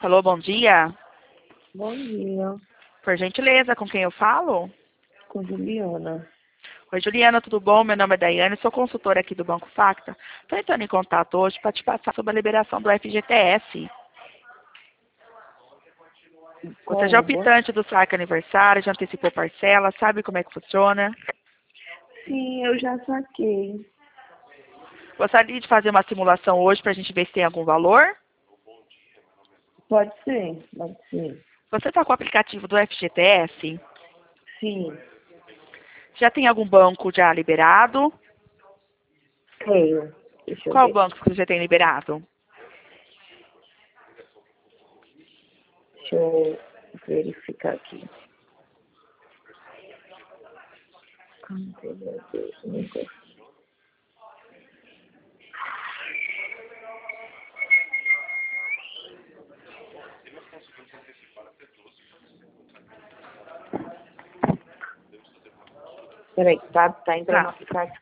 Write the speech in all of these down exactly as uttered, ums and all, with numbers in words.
Alô, bom dia. Bom dia, Por gentileza, com quem eu falo? com Juliana. Oi, Juliana, tudo bom? Meu nome é Daiane, sou consultora aqui do Banco Facta. Estou entrando em contato hoje para te passar sobre a liberação do F G T S. Você já é Como? optante do saque aniversário, já antecipou parcela, sabe como é que funciona? Sim, eu já saquei. Gostaria de fazer uma simulação hoje para a gente ver se tem algum valor? Pode ser, pode ser. Você está com o aplicativo do F G T S? Sim, Já tem algum banco já liberado? tenho. Deixa eu Qual ver. banco que você já tem liberado? Deixa eu verificar aqui. Ai, meu Deus, nunca. Peraí, tá, tá entrando no Tá. aplicativo.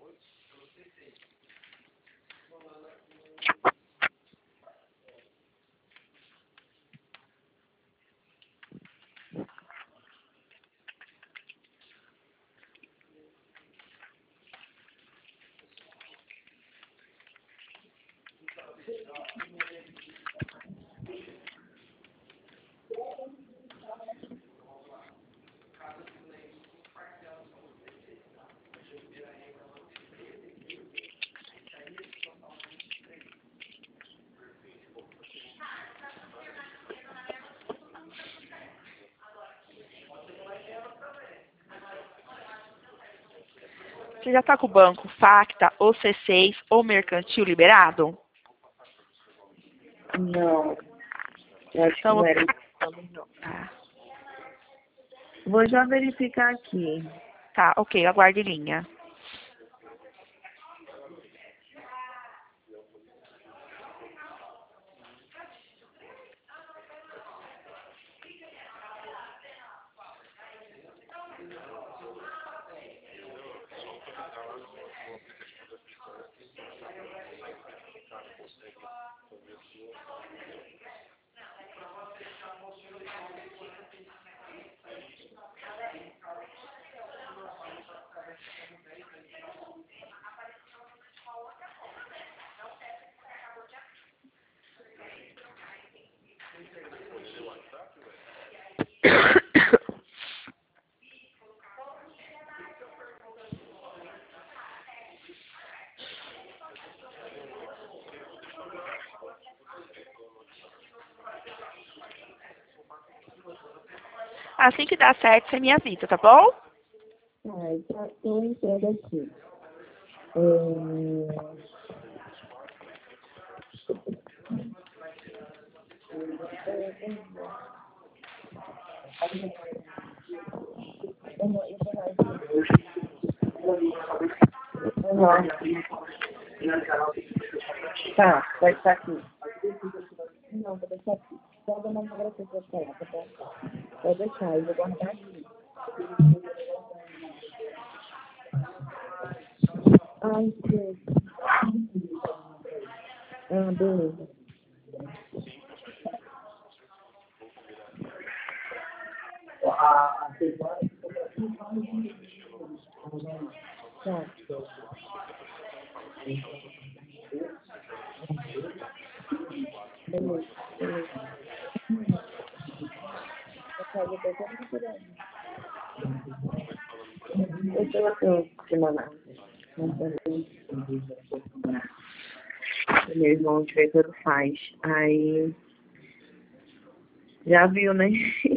Você já está com o banco Facta, ou C seis, ou Mercantil liberado? Não, eu acho que Então, não era isso, não. tá, Vou já verificar aqui. tá, ok, aguarde linha. Assim que dá certo, você me avisa, tá bom? Ai, tá, tô entrando aqui. É... Uhum. Tá, vai estar aqui. Não, vou deixar aqui. Só dá uma agradecer pra você, tá bom? Pode deixar, eu vou guardar aqui. Ai, Deus. Ah, beleza. Tá. Beleza, beleza. Eu quero ver como que será. Eu tô aqui semanal. Meu irmão de vez em faz. Aí, já viu, né?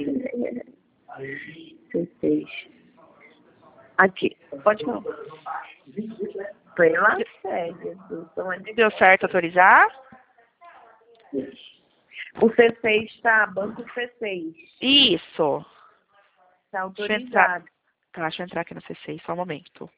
dezesseis. Aqui, pode falar. Pela fé, Jesus. Onde Deu certo autorizar? o C seis tá, banco C seis. Isso. Tá Deixa eu entrar. autorizado. Tá, deixa eu entrar aqui no C seis, só um momento.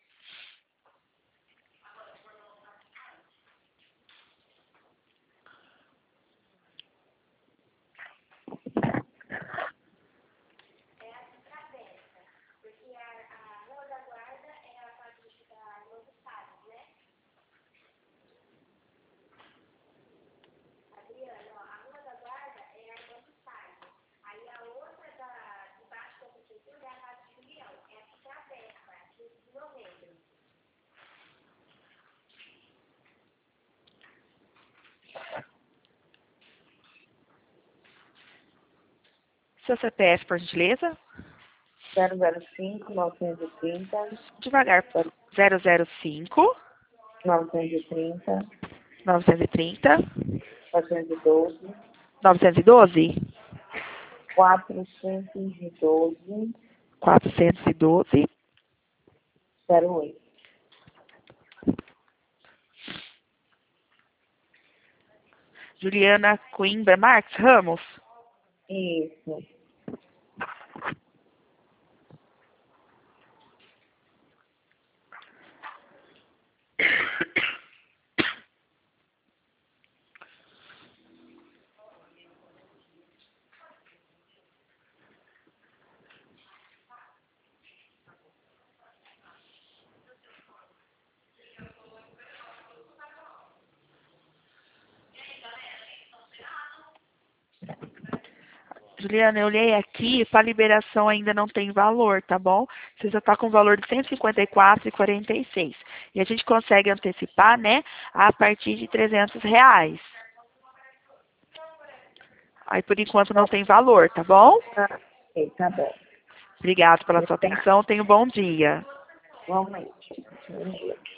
Seu C P F, por gentileza? zero zero cinco, novecentos e trinta, Devagar. zero zero cinco, novecentos e trinta, novecentos e trinta, quatrocentos e doze, novecentos e doze, quatrocentos e doze, quatrocentos e doze. zero oito. Juliana Coimbra Marques Ramos. Isso. Juliana, eu olhei aqui, para liberação ainda não tem valor, tá bom? Você já está com o valor de cento e cinquenta e quatro reais e quarenta e seis. E a gente consegue antecipar, né, a partir de trezentos reais. Aí, por enquanto, não tem valor, tá bom? Ah, ok, tá bom. Obrigada pela sua atenção. Tenha um bom dia. Igualmente. Bom dia.